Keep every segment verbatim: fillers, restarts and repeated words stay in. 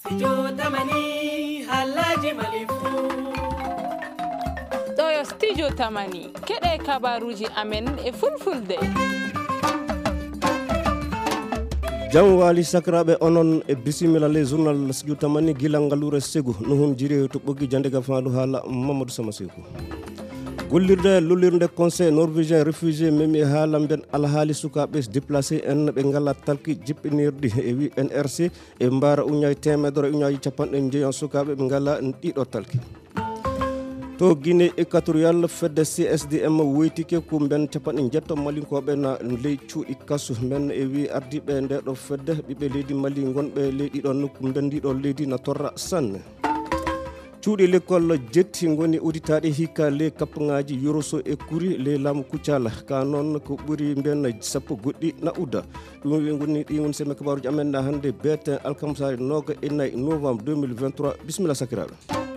Studio Tamani Halaji Malifu Toyo Studio Tamani keɗe kabaruji amen e fulfulde. Jam wali sakraɓe onon e bisimilla les journal Studio Tamani gila ngallure segu no hon jiri to ɓoggi jande ga faadu haala Mamadou Sama Sekou. Gollirde lullirde conseil norvégien réfugié memi haala ben alhaali sukaɓe déplacé en ɓe ngala talki jippinirɗi e wi N R C e mbara uñayi temedere uñaji capanɗe jeeyon sukaɓe ɓe ngala ɗiɗo talki. To Guinée équatoriale fedde C S D M woytike ko ben capanɗe jetto malinkoɓe na ley cuuɗi kasu men e wi ardiɓe nde ɗo fedde ɓiɓɓe leydi Mali gonɓe leydi ɗo nokku ben ndiɗo leydi na torra sanne. Cuuɗi l'école jetti ngoni uditaɗe hikka le kappaŋaji yoroso e kuri le laamu kuccala ka noon ko ɓuri ben sappo goɗɗi na udda ɗum woni ɗi woni semme kabaruji amen na hannde beete alkamsari noga e nayyi novembre deux mille vingt-trois bisimilla sakiraɓe.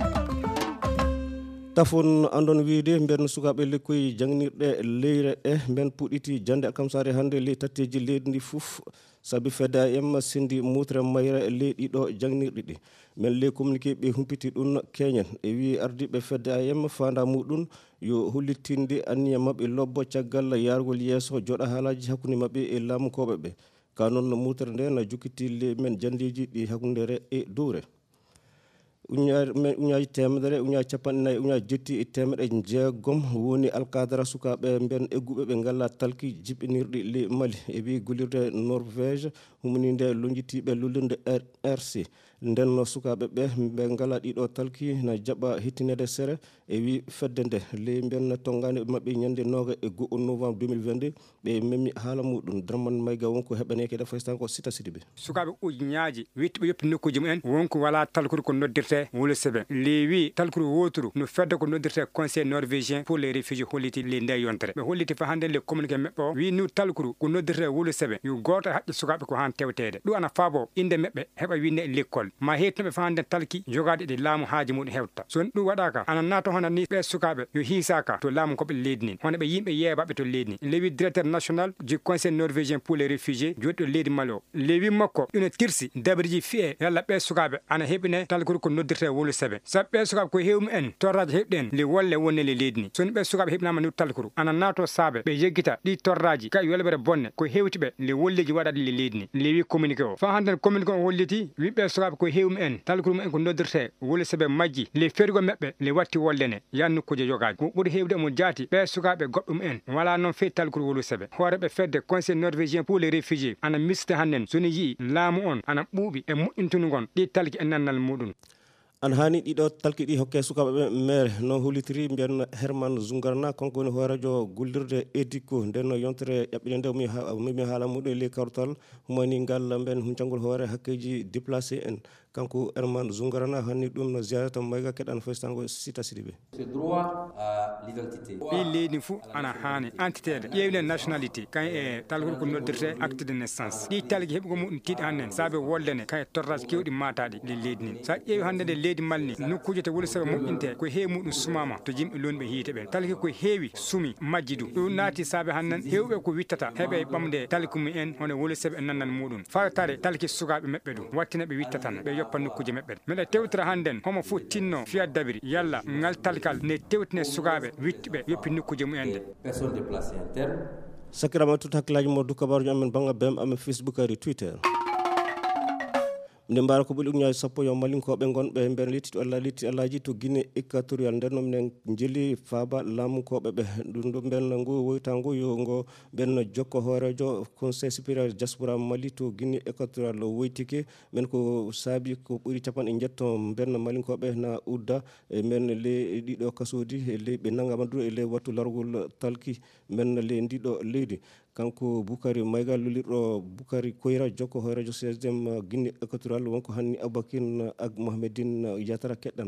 Tafon andon wiide ben sukaɓe lekkoye jangnirɗe leyre e ben puɗɗiti jande alkamsari hannde le tatteji leydi ndi fof sabi fedda em sindi mutre mayre leydi ɗo jangnirɗi ɗi men le communiqué ɓe humpiti ɗum keñen e wi ardiɓe fedda em fanda muɗum yo hollitinde anniya mabɓe lobbo caggal yargol yeeso joɗa haalaji hakkude mabɓe e laamukoɓe ɓe ka noon mutre nde na jukkiti le men jandeji ɗi hakkudere e dowre uñaji temedere uñaji capanɗe nayyi uñaji jetti e temedde jeegom woni alkadara sukaɓe ben egguɓe ɓe ngalla talki jippinirɗi le Mali e wi gollirde Norvège huminide lonjitiɓe lullirde R C nden sukaɓe ɓe ɓe ngala ɗiɗo talki na jaɓa hettinede sere e wi fedde nde le ben tongani mabɓe ñande noga e goho novembre deux mille vingt-deux ɓe memi haala muɗum Dramane Mayga wonko heɓaneke ɗa faystan ko Sita Sidibé sukaɓe ujuñaji wittiɓe yoppi nokkuji mumen wonko wala talkude ko noddirte wolo sebe le wi talkude woturu no fedde ko noddirte conseil norvégien pour les réfugiés holliti le nde yontere ɓe holliti fa hande le communiqué meɓɓe o wi nu talkudu ko noddirte wolo sebe yo goto haqqe sukaɓe ko han tewtede ɗum ana faabo inde meɓɓe heɓa winde e l'école ma hetnoɓe fa hande talki jogade ɗe laamu haaji muɗum hewta so ɗum waɗaka ana nato hono ni ɓe sukaɓe yo hiisaka to laamu koɓe leydi nin hono ɓe yimɓe yeebaɓe to leydi ni lewi directeur national du conseil norvégien pour les réfugiés joɗi to leydi Mali o lewi makko ina tirsi dabriji fiye yalla ɓe sukaɓe ana heɓine talkude ko noddirte wolo sebe sabi ɓe sukaɓe ko hewmi en torraji heɓɗen le wolle wonne le leydi ni soni ɓe sukaɓe heɓinama ni talkuru ana nato saabe ɓe yeggita ɗi torraji ka yolɓere bonne ko hewtiɓe le wolleji waɗaɗe le leydi ni lewi communiqué o fa hande communiqué o holliti wiɓe sukaɓe ko hewmi en talkuru mumen ko noddirte wolo sebe majji le fergo meɓɓe le watti wollene yan nokkuji jogaji ko ɓuuri hewde mo jaati ɓe sukaɓe goɗɗum en wala noon fewi talkuru wolo sebe hooreɓe fedde conseil norvégien pour les réfugiés ana misde hannen soni yii laamu on ana ɓuuɓi e moƴƴintunugon ɗi talki e nannal muɗum an hani ɗiɗo talki ɗi hokke sukaɓe ɓe maire no hollitiri mbiyen Herman Zungarna konko woni horejo gollirde édico nden yontere ƴaɓɓine nde mimi haala muɗum e ley kawtal humani ngal mben huncangol hoore hakkeji déplacé en kanko Herman Zungarna hanni ɗum no ziarata mayga keɗan faystango Sita Sidibé ce droit à l'identité ɓi leydi fou ana hani entité ƴewne nationalité kay e talkol ko noddirte acte de naissance ɗi talki heɓi ko muɗum tiiɗi hannen saabe wollene kay torrage kewɗi mataɗi le leydi ni sa ƴeewi hande nde leydi Mali ni nokkuje te woni sabe moƴƴinte ko heewi muɗum sumama to yimɓe lonɓe hiite ɓen talki ko heewi sumi majji du ɗum naati saabe hannden hewɓe ko wittata heeɓe ɓamde talki mumen hono woni sabe e nannal muɗum fartare talki sukaɓe meɓɓe du wattina ɓe wittatan ɓe yoppa nokkuje meɓɓe meɗe tewtira hannden homo fof tinno fiyat dabiri yalla ngal talkal ne tewtine sukaɓe wittiɓe yoppi nokkuje mumen nde personne déplacée interne sakirama tout hakkillaji mo du kabaruji amen bangga bem amen Facebook ari Twitter nde mbara ko ɓoli uñaji sappo yo malinkoɓe gonɓe mben lettiɗo Allah letti Allahji to Guinée équatorial nden noon minen jeeli faaba laamukoɓe ɓe ɗum ɗo ben ngu woyta ngu yo ngo ben jokko hoorejo conseil supérieur diaspora Mali to Guinée équatorial woytike men ko saabi ko ɓuuri capanɗe jetto ben malinkoɓe na udda e men le ɗiɗo kasodi e ley ɓe nangama du e ley wattu largol talki men le ndiɗo leydi kanko Boukari Mayga lolirɗo Boukari Koyra jokko hoorejo C S D M Guinée équatorial wonko hanni Aboubakine ak Mohamedine Yatara keɗɗanoma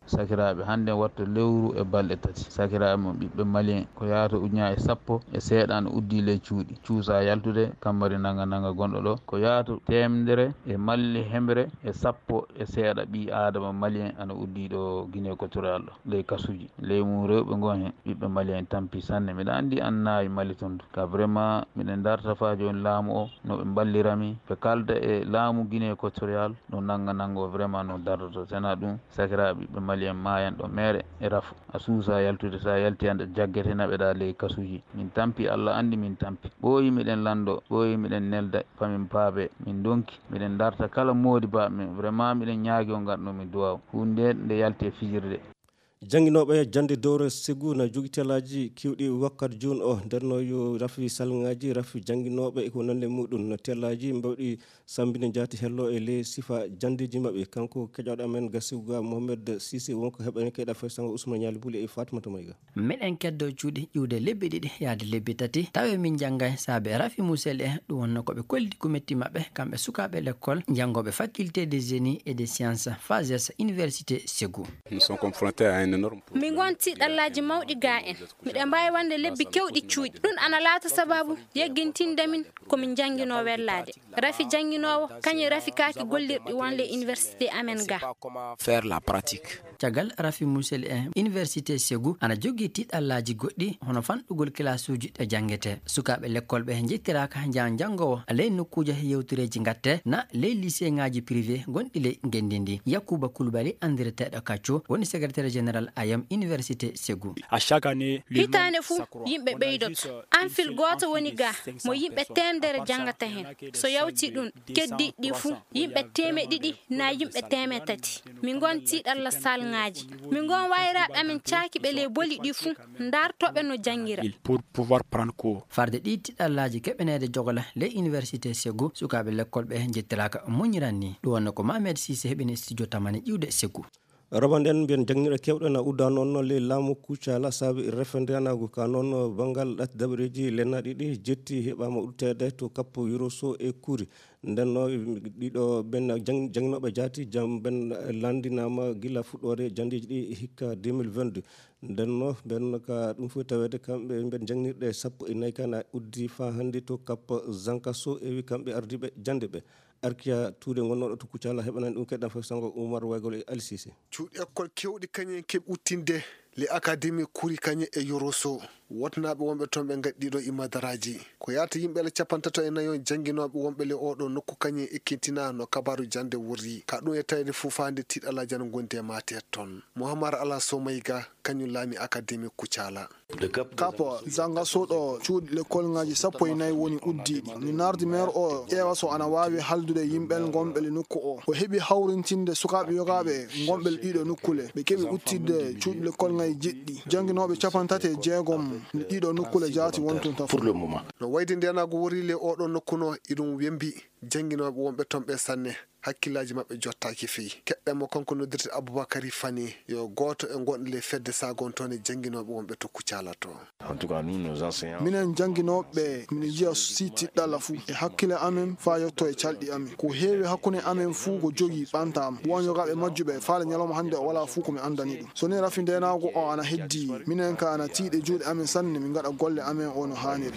sakiraaɓe hannde watto lewru e balɗe tati sakiraaɓe mo ɓiɓɓe malien ko yahata uña e sappo e seeɗan uddi ley cuuɗi cuusa yaltude kammari nanga nanga gonɗo ɗo ko yahata temedere e malli hembre e sappo e seeɗa ɓi adama malien ana uddi ɗo Guinée équatorial ɗo ley kasuji leymu rewɓe gon hen ɓiɓɓe malien tampi sanne mbiɗa andi an naawi Mali toon ka vraiment miɗen darta fa joni laamu o no ɓe ballirami ɓe kalda e laamu Guinée équatorial no nanga nango vraiment no dardoto sena ɗum sakiraɓe ɓiɓɓe malien mayan ɗo meere e rafu a suusa yaltude sa yalti ande jaggete naɓeɗa ley kasuji min tampi Allah andi min tampi ɓooyi miɗen lando ɓooyi miɗen nelda famin paabe min donki miɗen darta kala moodi ba min vraiment miɗen ñaagui o garnomi duwaw hunde nde yalti e fijirde janginoɓe jande dowre Ségou na jogui telaji kewɗi wakkati joni o ndenno yo rafi salŋaji rafi jangguinoɓe eko nande muɗum no telaji mbawɗi sambine jaati hello e ley sifa jandeji mabɓe kanko keƴoɗo amen ga Ségou ga Mohamed Cissé wonko heɓani keyɗa fay sango Ousmane Ñali Bouli e Fatimata Mayga miɗen keddo cuuɗi ƴiwde lebbi ɗiɗi yaade lebbi tati tawi min janggay saabe rafi musel e ɗum wonno koɓe kolli ko metti mabɓe kamɓe sukaɓe l'école janggoɓe faculté des génies et des sciences FASES université Ségou. Nous sommes confrontés à un énorme min gonti ɗallaji mawɗi ga en miɗen mbawi wande lebbi kewɗi cuuɗi ɗum ana laata sababu yeggintindemin komin janggino wellade rafi jangginowo kañum rafi kaaki gollirɗi wonle université amen ga faire la pratique caggal rafi musel e université Ségou ana jogui tiɗallaji goɗɗi hono fanɗugol classe uji ɗe janggete sukaɓe l'école ɓe jettiraka jan janggowo ley nokkuji yewtureji gatte na ley lycée ngaji privé gonɗi ley gendindi Yakouba Koulibaly andireteɗo kacco woni secrétaire général ayam université Ségou à chaque année hitande fou yimɓe ɓeydoto anfil goto woni ga mo yimɓe temedere jangata hen so yawti ɗum keddi ɗi fou yimɓe teme ɗiɗi na yimɓe teme tati min gonti ɗalla salŋaji min gon wayraɓe amen cakiɓe le boli ɗi fou dartoɓe no jangira pour pouvoir prendre cours farde ɗi tiɗallaji keɓenede jogola ley université Ségou sukaɓe l'école ɓe jettiraka moñiran ni ɗum wonno ko Mohamed Cissé heɓini studio tamane ƴiwde Ségou rabanden mbiyen jangniɗo kewɗo na udda noon le laamu kuccala saabi refendanago ka noon banggal ɗat daɓreji lennaɗi ɗi jetti heɓama udditede to kappo Yoroso e Kouri ndenno ɗiɗo ben jangnoɓe jaati jam ben landinama gila fuɗɗore jandiji ɗi hikka deux mille vingt-deux ndenno ben ka ɗum fof tawede kamɓe ben jangnirɗe sappo e nayyi kana uddi fa hande to kappa Zankaso e wi kamɓe ardiɓe jande ɓe Arkia tuude gonnoɗo to Kuccala heɓanani ɗum keɗɗa fof sango Oumar Waygol e Ali Cissé cuuɗi école kewɗi kañen keɓi uttinde les académies Kouri kañe e Yoroso wotnaɓe wonɓe toon ɓe gaddi ɗo imadaraji ko yata yimɓe le capantato e nayo jangginoɓe wonɓe le oɗo nokku kañe ekkitina no kabaru jande wurri ka ɗum e tawde fufande tiɗalaji ana gondi e mate toon Mouhamar Ala Somayga kañum laami académie Kuccala kapo Zankaso ɗo cuuɗi l'école ngaji sappo e nayyi woni uddiɗi ni nardi maire o ƴeewa so ana wawi haldude yimɓel gonɓe le nokku o o heeɓi hawrintinde sukaɓe yogaɓe gonɓe ɗiɗo nokkule ɓe keeɓi uttidde cuuɗi l'école ngaji jeɗɗi jangginoɓe capantati e jeegom nde ɗiɗo nokkule jaati wonton tan pour le moment no wayde ndenago worile oɗo nokkuno iɗum wembi jangginoɓe wonɓe toon ɓe sanne hakkillaji mabɓe jottaki feyi keɓɓemo kanko noddirte Aboubacary Fani yo goto e gonɗo le fedde sagon toon e jangginoɓe wonɓe to Kuccala to en tout cas nous nos enseignants minen jangginoɓe min jiya si tiɗɗalla fou e hakkille amen fa yetto e calɗi amen ko heewi hakkude amen fou ko jogui ɓantama won yogaɓe majjuɓe faale ñalawma hande o wala fou komi andani ɗum so ni rafi ndenago o ana heddi minen ka ana tiiɗe juuɗe amen sanne min gaɗa golle amen o no hanniri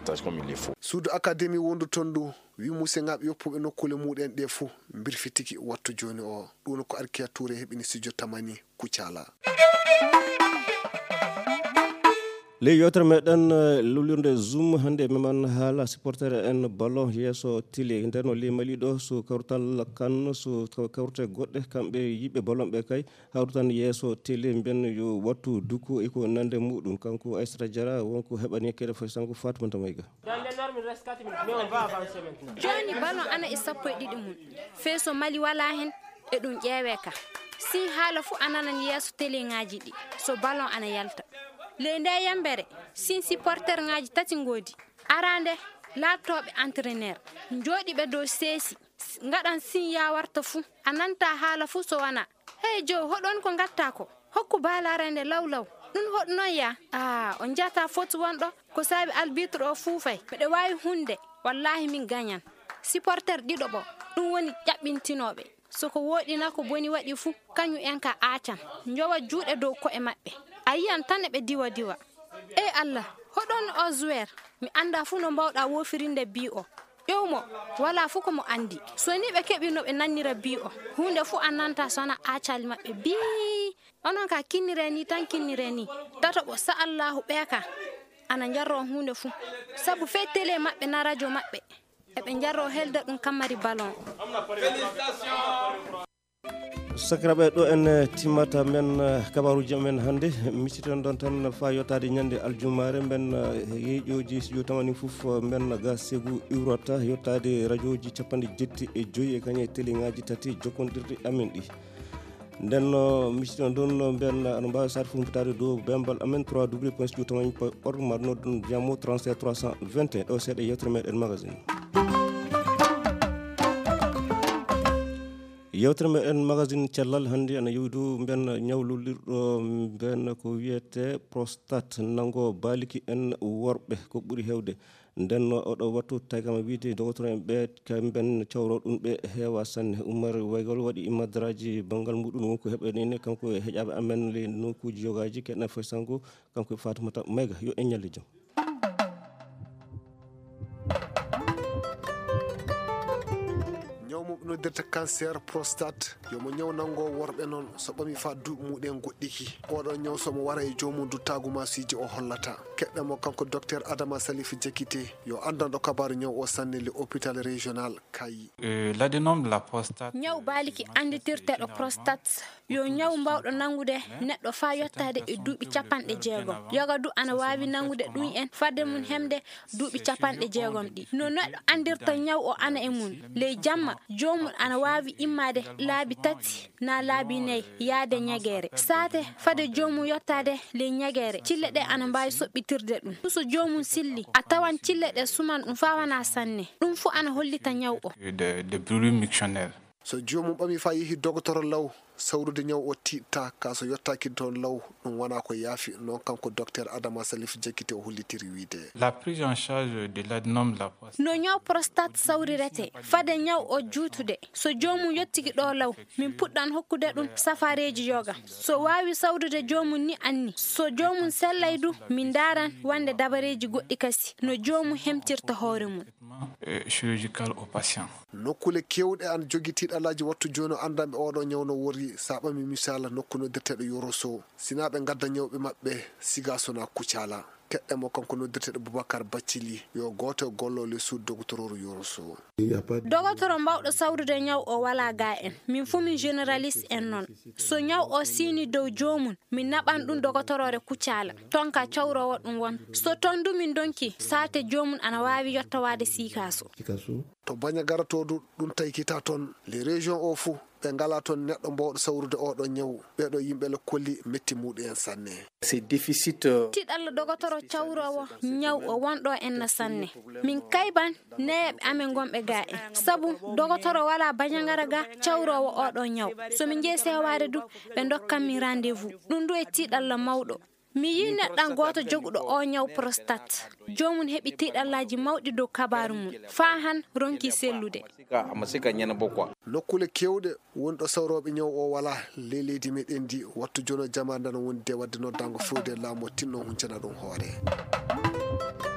suudu académie wondu toon ndu wi musidɗaɓe yoppuɓe nokkule muɗen ɗe fou birfitiki wattu joni o ɗum ko Arkia Touré heɓini studio tamani Kuccala ley yewtere meɗen lulirde zoom hande meman haala supporter en ballon yesso tili nden o limali ɗo so kawrutal kan so kawrute goɗɗe kamɓe yiɓe ballon ɓe kay hawrutan yesso tili mben yo wattu duku eko nande muɗum kanko Aissata Diarra wonko heɓani kede fof sanko Fatimata Mayga joni ballon ana e sappo e ɗiɗi mum feeso Mali wala hen e ɗum ƴeewe ka si haala fu ananan yesso télé ngaji ɗi so ballon ana yalta le nde yambere sin supporter ngaji tati ngodi arande laptoɓe entraîneur jooɗiɓe dow seesi ngaɗan sin yawarta fuu ananta haala fuu so wana hey jo hoɗon ko gatta ko hokku baalarende lawlaw ɗum hoɗnon ya ah on jata fotu wonɗo ko saabi arbitre o fuufay miɗe wawi hunde wallahi min gañan supporter ɗiɗo ɓo ɗum woni ƴaɓɓintinoɓe soko woɗina ko boni waɗi fu kañum en ka acan jowa juuɗe dow ko'e maɓɓe a yiyan tan e ɓe diwa diwa e Allah hoɗon o zuwer mi anda fu no mbawɗa wofirinde bi o ƴewmo wala fu ko mo andi so ni ɓe keɓi no ɓe nannira bi o hunde fu a nanta sona acali maɓɓe bi onon ka kinnire ni tan kinnire ni tatoɓo sa allahu ɓeeka ana jarro hunde fu sabu fe télé maɓɓe na radio maɓɓe eɓe jarro helde ɗum kammari ballon sakiraɓe ɗo en timmata men kabaruji men hannde misiton ɗon tan fa yottade ñande aljumare men yeeƴoji studio tamani fof men ga segu iwrata yottade radio ji capanɗe jetti e joyi e kañe télé ngaji tati jokkodirɗe amen ɗi nden misiton ɗon ben ano mbawi sade fof humpitade dow bembal amen trois w point studio tamani point org mar noddon jammo trente-sept trois cent vingt et un ɗo seeɗa yewtere meɗen magazine yewtere meɗen magazine cellal hannde ana yewi dow mben ñawlolirɗo mben ko wiyete prostate nango baliki en worɓe ko ɓuri hewde nden oɗo wattu taygama wiide docteur en ɓe kamɓen cawro ɗum ɓe heewa sanne Oumar Waygol waɗi imadaraji banggal muɗum wonko heɓanine kanko e heƴaɓe amen le nokkuji yogaji keɗna foy sango kanko e Fatoumata Mayga yo en ñalle jaam noddirta cancer prostate yomo ñaw nango worɓe noon so ɓami fa duuɓi muɗen goɗɗiki oɗo ñaw somo wara e jomum duttagu masiji o hollata keɗɗamo kanko docteur Adama Salif Diakité yo andanɗo kabaru ñaw o sanne le hôpital régional Kayi. L'adénome de la prostate ñaw baliki anditirteɗo prostate yo ñaw mbawɗo nangude neɗɗo fa yottade e duuɓi capanɗe jeegom yoga du ana wawi nangude ɗum en fadde mum hemde duuɓi capanɗe jeegom ɗi no neɗɗo andirta ñaw o ana e mum ley jamma jomum ana wawi immade laabi tati na laabi nayyi yaade ñagere saate fade jomum yottade ley ñagere cille ɗe ana mbawi soɓɓitirde ɗum so jomum silli a tawan cille ɗe suman ɗum fa wana sanne ɗum fu ana hollita ñaw o de brûlure mictionnaire so jomum ɓami fa yeehi docteur law sawrude ñaw o tiɗta ka so yottaki toon law ɗum wona ko yaafi noon kanko docteur Adama Salif Diakité o hollitiri wiide la prise en charge de l'adénome de la prostate no ñaw prostate sawrirete fade ñaw o juutude so jomum yottiki ɗo law min puɗɗan hokkude ɗum safareji yoga so wawi sawrude jomum ni anni so jomum sellay du min daran wande dabareji goɗɗi kasi no jomum hemtirta hoore mum chirurgical au patient nokkule kewɗe an jogui tiɗalaji wattu joni andanɓe oɗo ñaw no wori sa ɓami misala nokku noddirteɗo Yoroso sina ɓe gadda ñawɓe maɓɓe siga sona kucala keɗɗemo kanko noddirteɗo Boubacar Bathily yo goto gollole sud docteur Yoroso dogotoro mbawɗo sawrude ñaw o wala ga en min fu min généraliste en noon so ñaw o sini dow jomum min naɓan ɗum dogotorore kucala ton ka cawrowo ɗum won so ton du min donki sate jomum ana wawi yottowade sikaso to baña garatodu ɗum taykita toon les régions o fou ɓe ngala toon neɗɗo mbawɗo sawrude oɗo ñaw ɓeɗo yimɓe le kolli metti muɗum sanne c'est déficit tiɗalla dogotoro cawrowo ñaw o wonɗo en sanne min kayban neyeɓe amen gonɓe ga en sabu dogotoro wala bañagara ga cawrowo oɗo ñaw somin jeeyi seware du ɓe dokkanmi rendez-vous ɗum du e tiɗalla mawɗo mi yi neɗɗan goto joguɗo o ñaw prostate jomum heɓi tiɗallaji mawɗi dow kabaru mum fa han ronki sellude nokkule kewɗe wonɗo sawroɓe ñaw o wala ley leydi meɗen ndi wattu jono jama ndana woni de wadde noddango fewde laamu tinno huncana ɗum hoore